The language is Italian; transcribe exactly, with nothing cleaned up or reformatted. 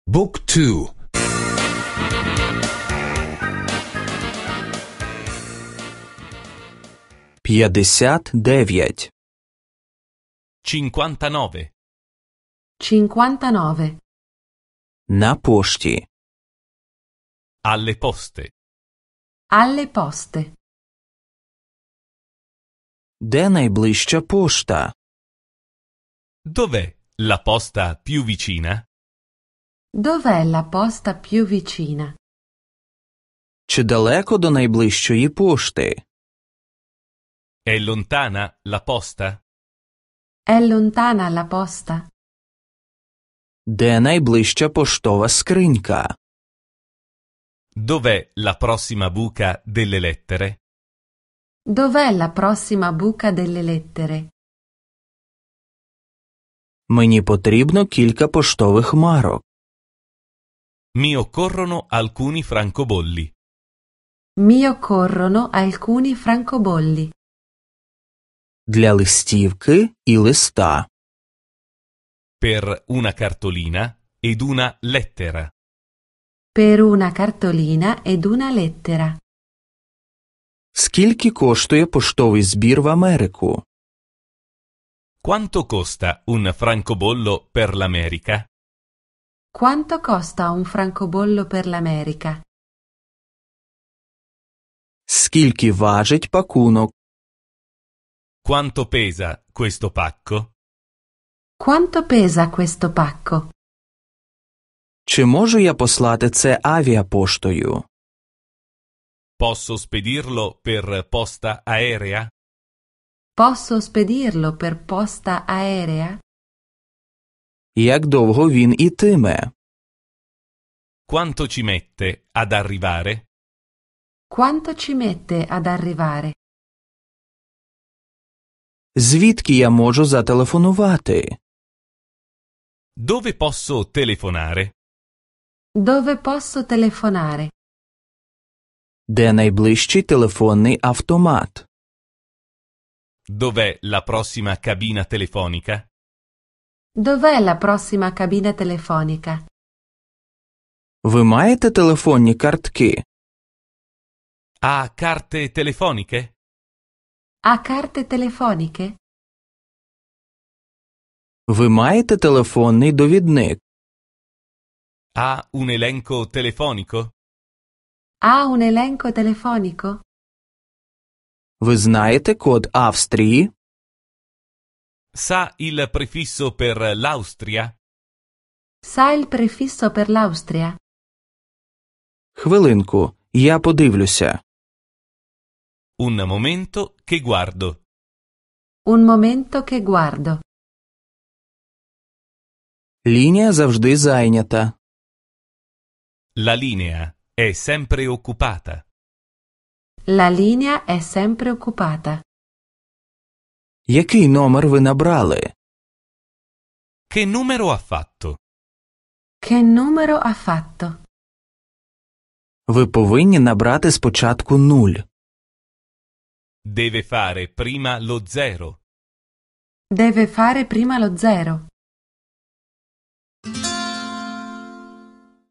Book two. п'ятдесят дев'ять. cinquantanove. cinquantanove. На пошті. Alle poste. Alle poste. Де найближча пошта? Dov'è la posta più vicina? Dov'è la posta più vicina? Чи далеко до найближчої пошти? È lontana la posta? È lontana la posta? Де найближча поштова скринька? Dov'è la prossima buca delle lettere? Dov'è la prossima buca delle lettere? Мені потрібно кілька поштових марок. Mi occorrono alcuni francobolli. Mi occorrono alcuni francobolli. Для листівки і листа. Per una cartolina ed una lettera. Per una cartolina ed una lettera. Скільки коштує поштовий збір в Америку? Quanto costa un francobollo per l'America? Quanto costa un francobollo per l'America? Скільки важить пакунок? Quanto pesa questo pacco? Quanto pesa questo pacco? Чи можу я послати це авіапоштою? Posso spedirlo per posta aerea? Posso spedirlo per posta aerea? Як довго він ітиме? Quanto ci mette ad arrivare? Quanto ci mette ad arrivare? Звідки я можу зателефонувати? Dove posso telefonare? Dove posso telefonare? Де найближчий телефонний автомат? Dov'è la prossima cabina telefonica? Dov'è la prossima cabina telefonica? Ви маєте телефонні картки? Ha carte telefoniche? Ha carte telefoniche? Ви маєте телефонний довідник? Ha un elenco telefonico? Ha un elenco telefonico? Ви знаєте код Австрії? Sa il prefisso per l'Austria? Sa il prefisso per l'Austria? Хвилинку, я подивлюся. Un momento che guardo. Un momento che guardo. Лінія завжди зайнята. La linea è sempre occupata. La linea è sempre occupata. Який номер ви набрали? Che numero ha fatto? Che numero ha fatto? Ви повинні набрати спочатку нуль. Deve fare prima lo zero. Deve fare prima lo zero.